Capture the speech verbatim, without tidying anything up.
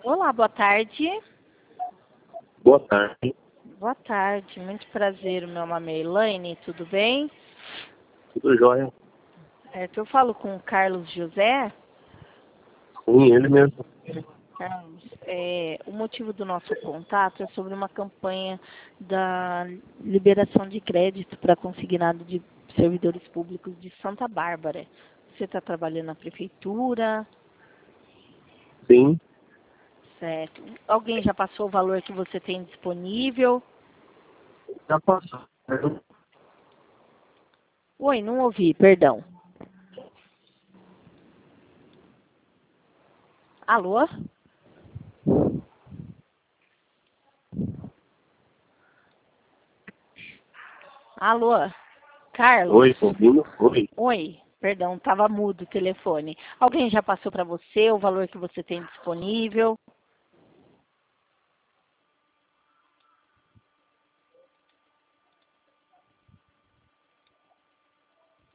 Olá, boa tarde. Boa tarde. Boa tarde, muito prazer. O meu nome é Elaine, tudo bem? Tudo jóia? É, eu falo com o Carlos José. Sim, ele mesmo. Carlos, é, o motivo do nosso contato é sobre uma campanha da liberação de crédito para consignado de servidores públicos de Santa Bárbara. Você está trabalhando na prefeitura? Sim, Certo. Alguém já passou o valor que você tem disponível? já passou. Oi, não ouvi, perdão. Alô? Alô? Carlos? Oi, ouvindo? Oi. Oi, perdão, estava mudo o telefone. Alguém já passou para você o valor que você tem disponível?